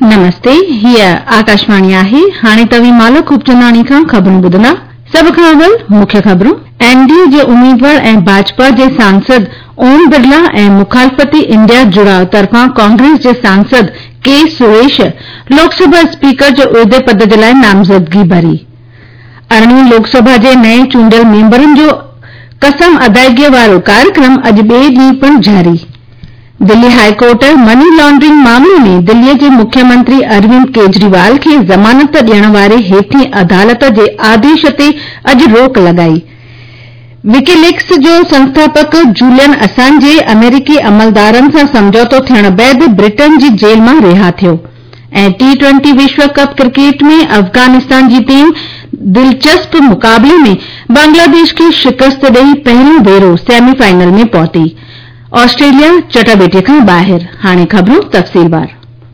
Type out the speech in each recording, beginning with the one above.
नमस्ते, हीअ आकाशवाणी आहे। हाणे तव्हीं मालो खूबचंदाणी खां ख़बरूं ॿुधंदा। सभ खां अव्वल मुख्य ख़बरूं। एनडीए जे उम्मीदवार ऐं भाजपा जे सांसद ओम बिरला ऐं मुखालफती इंडिया जुड़ाव तरफ़ां कांग्रेस जे सांसद के सुरेश लोकसभा स्पीकर जे उहिदे पद जे लाइ नामज़दगी भरी। 18वीं लोकसभा जे नए चूंडियल मेंबरनि जो कसम अदायगीअ वारो कार्यक्रम अॼु ॿिए ॾींहुं पिणु जारी। दिल्ली हाईकोर्ट मनी लॉन्ड्रिंग मामले में दिल्लीअ जे मुख्यमंत्री अरविंद केजरीवाल खे ज़मानत ॾियण वारे हेठीं अदालत जे आदेश ते अॼु रोक लॻाई। विकीलीक्स जो संस्थापक जूलियन असांजे अमेरिकी अमलदारनि सां समझौतो थियण बैदि ब्रिटेन जी जेल मां रिहा थियो। ऐं T20 विश्व कप क्रिकेट में अफगानिस्तान जी टीम दिलचस्प मुक़ाबले में बांग्लादेश खे शिकस्त ॾेई पहिरियों भेरो सेमीफाइनल में पहुती। ऑस्ट्रेलिया चटाभेटीअ खां ॿाहिरि। हाणे ख़बरूं तफ़सीलवार।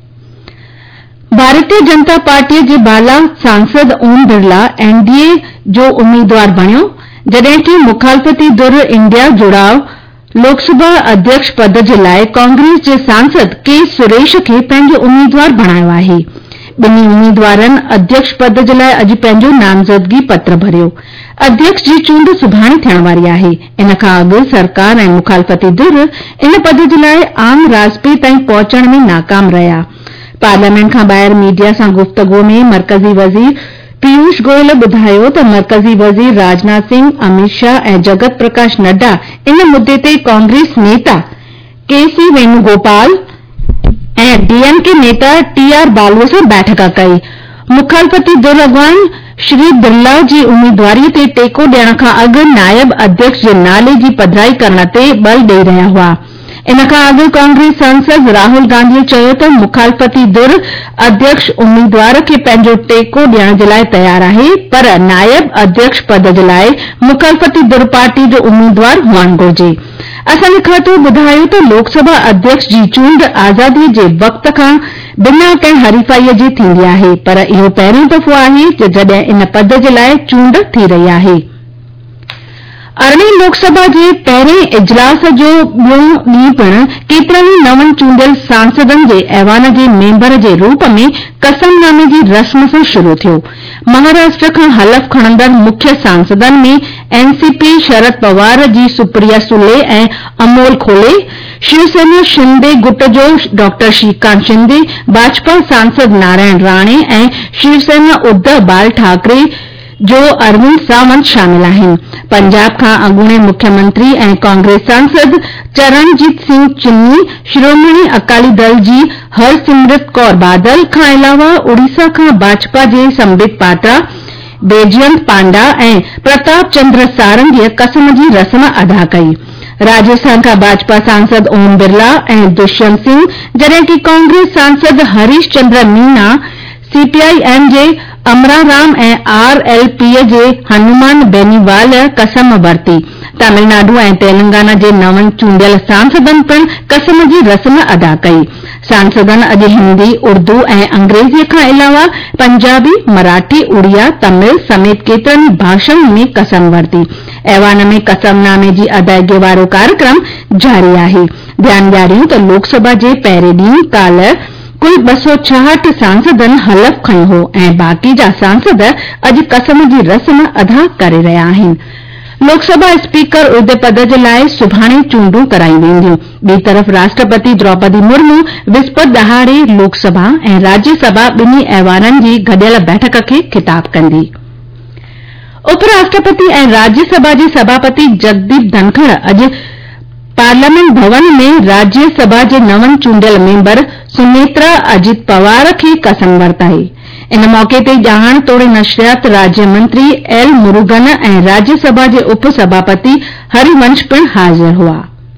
भारतीय जनता पार्टीअ जे बाला सांसद ओम बिरला एनडीए जो उम्मीदवार बणियो, जॾहिं कि मुखालफती धुर इंडिया जुड़ाव लोकसभा अध्यक्ष पद जे लाइ कांग्रेस जे सांसद के सुरेश खे पंहिंजो उम्मीदवार बणायो आहे। ॿिन्ही उम्मीदवारनि अध्यक्ष पद जे लाइ अॼु पंहिंजो नामज़दगी पत्र भरियो। अध्यक्ष जी चूंड सुभाणे थियण वारी आहे। इन खां अॻु सरकार ऐं मुखालफती धुर इन पद जे लाइ आम राज़पे ताईं पहुचण में नाकाम रहिया। पार्लियामेंट खां ॿाहिरि मीडिया सां गुफ़्तगूअ में मरकज़ी वज़ीर पीयूष गोयल ॿुधायो त मरकज़ी वज़ीर राजनाथ सिंह, अमित शाह ऐं जगत प्रकाश नड्डा इन मुद्दे ते कांग्रेस नेता केसी वेणुगोपाल ऐं डीएमके नेता टीआर बालू सां बैठक कई। मुखालफती धुर अॻवान श्री बिरला जी उम्मीदवारीअ ते टेको ॾियण खां अॻु नायब अध्यक्ष जे नाले जी पधिराई करण ते बल ॾेई रहिया हुआ। इन खां अॻु कांग्रेस सांसद राहुल गांधीअ चयो त मुखालफती धुर अध्यक्ष उम्मीदवार खे पंहिंजो टेको ॾियण जे लाइ तयार आहे, पर नायब अध्यक्ष पद जे लाइ मुखालफती धुर पार्टी जो उम्मीदवार हुअणु घुर्जे। असांजे खातो ॿुधायो त लोकसभा अध्यक्ष जी चूंड आज़ादीअ जे वक़्त खां बिना कंहिं हरीफ़ाईअ जी थींदी आहे, पर इहो पहिरियों दफ़ो आहे जॾहिं इन पद जे लाइ चूंड थी रही आहे। 18वीं लोकसभा जे पहिरें इजलास जो ॿियों ॾींहुं पिणु केतिरनि नवनि चूंडियल सांसदनि जे ऐवान जे मेंबर जे रूप में कसमनामे जी रस्म सां शुरू थियो। महाराष्ट्र खां हलफ़ खणंदड़ मुख्य सांसदनि में एनसीपी शरद पवार जी सुप्रिया सुले ऐं अमोल खोले, शिवसेना शिंदे गुट जो डॉ श्रीकांत शिंदे, भाजपा सांसद नारायण राणे ऐं शिवसेना उद्धव बाल ठाकरे जो अरविंद सावंत शामिल आहिनि। पंजाब खां अॻूणे मुख्यमंत्री ऐं कांग्रेस सांसद चरणजीत सिंह चन्नी, श्रोमणी अकाली दल जी हरसिमरत कौर बादल खां अलावा उड़ीसा खां भाजपा जे संबित पात्रा, बैजयंत पांडा ऐं प्रताप चंद्र सारंगीअ कसम जी रस्म अदा कई। राजस्थान खां भाजपा सांसद ओम बिरला ऐं दुष्यंत सिंह, जॾहिं कि कांग्रेस सांसद हरीश चंद्र मीना, सीपीआईएम जे अमरा राम ऐं आरएलपी जे हनुमान बेनीवाल कसम वरिती। तमिलनाडु ऐं तेलंगाना जे नवनि चूंडियल सांसदनि पिणु कसम जी रस्म अदा कई। सांसदनि अॼु हिंदी, उर्दू ऐं अंग्रेज़ीअ खां अलावा पंजाबी, मराठी, उड़िया, तमिल समेत केतिरनि भाषाउनि में कसम वरिती। ऐवान में कसमनामे जी अदायगीअ वारो कार्यक्रम जारी आहे। ध्यान ॾियारियूं त लोकसभा जे पहिरें ॾींहुं काल्ह कुल 266 सांसदनि हलफ़ खंयो हो ऐं बाक़ी जा सांसद अॼु कसम जी रस्म अदा करे रहिया आहिनि। लोकसभा स्पीकर उहिदे पद जे लाइ सुभाणे चूंडूं कराई वेंदियूं। ॿी तरफ़ राष्ट्रपति द्रौपदी मुर्मू विस्पति ॾहाड़े लोकसभा ऐं राज्यसभा ॿिन्ही ऐवाननि जी गॾियल बैठक खे ख़िताब कंदी। उपराष्ट्रपति ऐं राज्यसभा जे सभापति जगदीप धनखड़ अॼु पार्लियामेंट भवन में राज्यसभा जे नवनि चूंडियल मेंबर सुनेत्रा अजित पवार खे कसम वरताई। इन मौके ते ॼाण तोड़े नशरियात राज्य मंत्री एल मुरुगन ऐं राज्यसभा जे उपसभापति हरिवंश पिणु हाज़िर हुआ।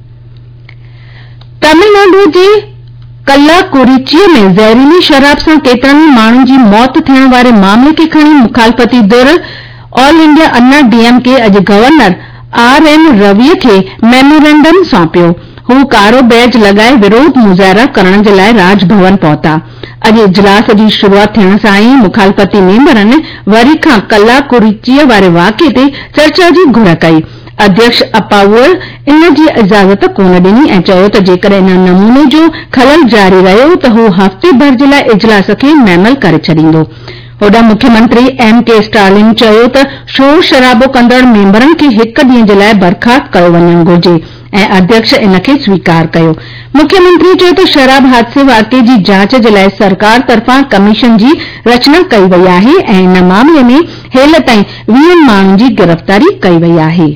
तमिलनाडु जे कल्लाकुरिचीअ में ज़हरीली शराब सां केतिरनि माण्हुनि जी मौत थियण वारे मामले खे खणी मुखालफती धुर ऑल इंडिया अन्ना डीएमके अॼु गवर्नर आरएन रवीअ खे मेमोरेंडम सौंपियो। हू कारो बैज लॻाए विरोध मुज़ाहिरा करण जे लाइ राजभवन पहुता। अॼु इजलास जी शुरूआत थियण सां ई मुखालफती मेंबरनि वरी खां कल्लाकुरिचीअ वारे वाक़िए ते चर्चा जी घुर कई। अध्यक्ष अपाउअर इन जी इजाज़त कोन ॾिनी ऐं चयो त जेकॾहिं इन नमूने जो खलल जारी रहियो त हू हफ़्ते भर जे लाइ इजलास खे मुअमल करे छॾींदो। होॾां मुख्यमंत्री M.K. स्टालिन चयो त शोर शराबो कंदड़ मेंबरनि खे हिक ॾींहं जे लाइ बर्खास्त कयो वञणु घुर्जे ऐं अध्यक्ष इन खे स्वीकार कयो। मुख्यमंत्री चयो त शराब हादसे वाक़िए जी जांच जे लाइ सरकार तरफ़ां कमीशन जी रचना कई वई आहे ऐं इन मामले में हेल ताईं 20 माण्हुनि जी गिरफ़्तारी कई वई आहे।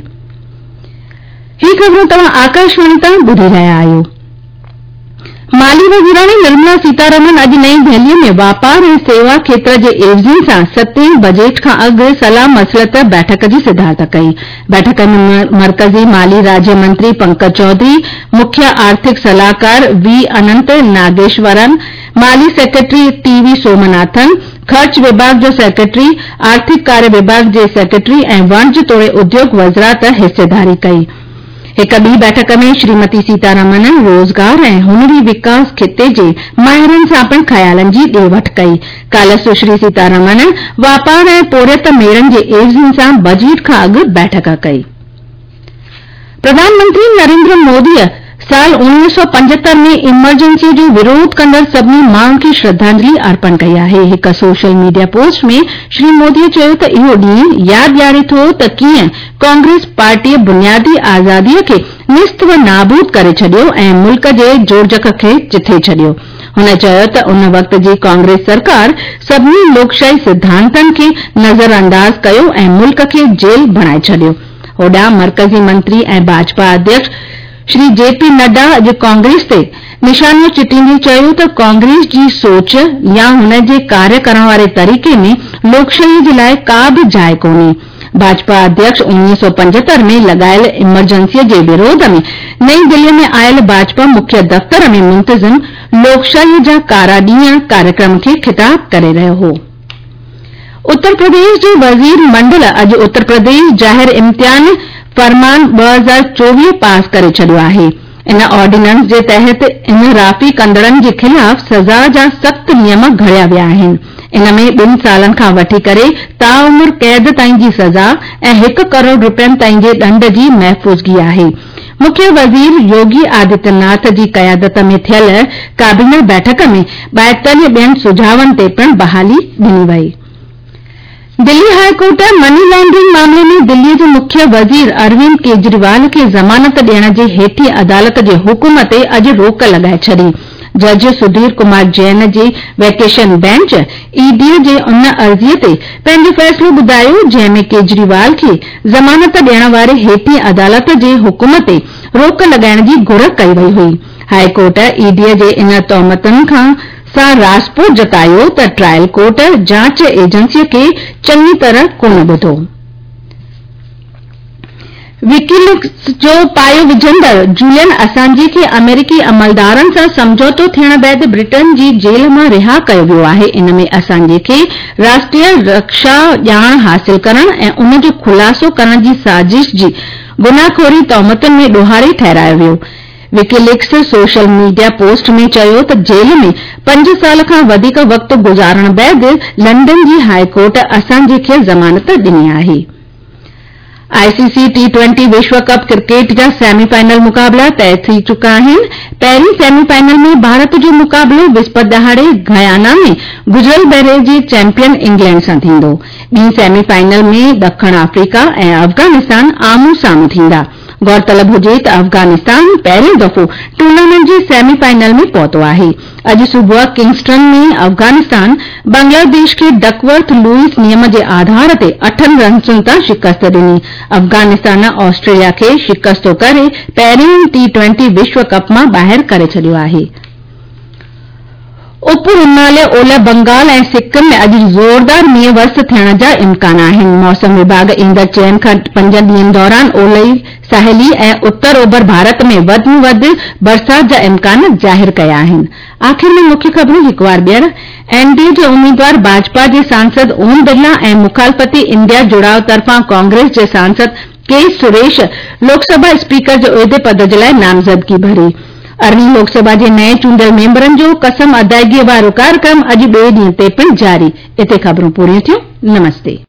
ही ख़बरूं तव्हां आकाशवाणी तां ॿुधी रहिया आहियो। माली वज़ीराणी निर्मला सीतारमन अॼु नई दिल्लीअ में वापार ऐं सेवा खेत्र जे एवज़ियुनि सां 7 बजेट खां अॻु सलाह मसलत बैठक जी सिधारत कई। बैठक में मरकज़ी माली राज्य मंत्री पंकज चौधरी, मुख्य आर्थिक सलाहकार V. अनंत नागेश्वरन, माली सेक्रेटरी TV सोमनाथन, खर्च विभाग जो सेक्रेटरी, आर्थिक कार्य विभाग जे सेक्रेटरी ऐं वणिज तोड़े उद्योग वज़रात हिस्सेदारी कई। हिक ॿी बैठक में श्रीमती सीतारमन रोज़गार ऐं हुनरी विकास खिते जे माहिरनि सां पिणु ख़्यालनि जी ॾे वठि कई। काल्ह सुश्री सीतारमन वापार ऐं पोरियत मेड़नि जे एवज़ियुनि सां बजेट खां अॻु बैठक कई। प्रधानमंत्री नरेंद्र मोदीअ साल 1975 में इमरजेंसी जो विरोध कंदड़ सभिनी माण्हुनि खे श्रद्धांजलि अर्पण कई आहे। हिक सोशल मीडिया पोस्ट में श्री मोदीअ चयो त इहो ॾींहुं यादि ॾियारे थो त कीअं कांग्रेस पार्टीअ बुनियादी आज़ादीअ खे निस्त व नाबूद करे छॾियो ऐं मुल्क जे जोड़जक खे चिथे छॾियो। हुन चयो त उन वक़्त जी कांग्रेस सरकार सभिनी लोकशाही सिद्धांतनि खे नज़रअंदाज कयो ऐं मुल्क खे जेल बणाए छॾियो। होॾां मरकज़ी मंत्री ऐं भाजपा अध्यक्ष श्री JP नड्डा अॼु कांग्रेस ते निशानो चिटींदे चयो त कांग्रेस जी सोच या हुन जे कार्य करण वारे तरीक़े में लोकशाही जे लाइ का बि जाइ कोन्हे। भाजपा अध्यक्ष 1975 में लगायल इमरजेंसीअ जे विरोध में नई दिल्लीअ में आयल भाजपा मुख्य दफ़्तर में मुंतज़िम लोकशाही जा कारा ॾींहं कार्यक्रम खे ख़िताब करे रहियो हो। उत्तर प्रदेश जे वज़ीर मंडल अॼु उत्तर प्रदेश ज़ाहिर इम्तिहान फरमान 2024 पास करे छॾियो आहे। इन ऑर्डिनेंस जे तहत इनहराफ़ी कंदड़नि जे ख़िलाफ़ सज़ा जा सख़्त नियम घड़िया विया आहिनि। इन में 2 सालनि खां वठी करे ताउम्र कैद ताईं जी सज़ा ऐं 1 करोड़ रुपयनि ताईं जे ॾंड जी महफ़ूज़गी आहे। मुख्य वज़ीर योगी आदित्यनाथ जी क़यादत में थियल काबीना बैठक में 42 ॿियनि सुझावनि ते पिणु बहाली ॾिनी वई। दिल्ली हाईकोर्ट मनी लॉन्ड्रिंग मामले में दिल्लीअ जे मुख्य वज़ीर अरविंद केजरीवाल खे ज़मानत ॾियण जे हेठी अदालत जे हुकुम ते अॼु रोक लॻाए छॾी। जज सुधीर कुमार जैन जे वेकेशन बेंच ईडीअ जे उन अर्ज़ीअ ते पंहिंजो फ़ैसिलो ॿुधायो जंहिं में केजरीवाल खे ज़मानत ॾियण वारे हेठी अदालत जे हुकुम ते रोक लॻाइण जी घुर कई वई हुई। हाईकोर्ट ईडीअ जे इन तहमतुनि सां रासपो जतायो त ट्रायल कोर्ट जांच एजेंसीअ खे चङी तरह कोन ॿुधो। विकीलीक्स जो पायो विझंदड़ जूलियन असांजे खे अमेरिकी अमलदारनि सां समझौतो थियण बैदि ब्रिटेन जी जेल मां रिहा कयो वियो आहे। इन में असांजे खे राष्ट्रीय रक्षा ॼाण हासिल करण ऐं उन जो खुलासो करण जी साज़िश जी गुनाहखोरी तहमतुनि में ॾोहारे ठहिरायो वियो। विकीलीक्स सोशल मीडिया पोस्ट में चयो त जेल में 5 साल खां वधीक वक़्तु गुज़ारण बैदि लंडन जी हाईकोर्ट असांजे खे ज़मानत ॾिनी आहे। ICC T20 विश्व कप क्रिकेट जा सेमीफाइनल मुक़ाबला तय थी चुका आहिनि। पहिरीं सेमीफाइनल में भारत जो मुक़ाबलो विस्पति दहाड़े गयाना में गुज़िरियल भेरे जे चैंपियन इंग्लैंड सां थींदो। ॿी सेमीफाइनल में ॾखण अफ्रीका ऐं अफगानिस्तान आम्हूं साम्हूं थींदा। गौरतलब हुजे त अफगानिस्तान पहिरियों दफ़ो टूर्नामेंट जे सेमीफाइनल में पहुतो आहे। अॼु सुबुह किंगस्टन में अफगानिस्तान बांग्लादेश खे डकवर्थ लुईस नियम जे आधार ते 8 रन्सुनि तां शिकस्त ॾिनी। अफगानिस्तान ऑस्ट्रेलिया खे शिकस्त करे पहिरियों T20 विश्व कप मां ॿाहिरि करे छॾियो आहे। उप हिमालय ओलह बंगाल ऐं सिक्किम में अॼु ज़ोरदार मींहुं वरस थियण जा इम्कान आहिनि। मौसम विभाग ईंदड़ 4 खां 5 ॾींहनि दौरान ओलही साहेली ऐं उत्तर ओभर भारत में वधि में वधि बरसात जा इम्कान ज़ाहिर कया आहिनि। आख़िर में मुख्य ख़बरूं हिकु बार ॿीहर। एनडीए जे उम्मीदवार भाजपा जे सांसद ओम बिरला ऐं मुखालफ़ती इंडिया जुड़ाव तरफ़ां कांग्रेस जे सांसद के सुरेश लोकसभा स्पीकर जे उहिदे पद जे लाइ नामज़दगी भरी। 18 लोकसभा जे नए चूंडियल मेंबरनि जो कसम अदायगीअ वारो कार्यक्रम अॼु ॿिए ॾींहं ते पिणु जारी। इते ख़बरूं पूरियूं थियूं। नमस्ते।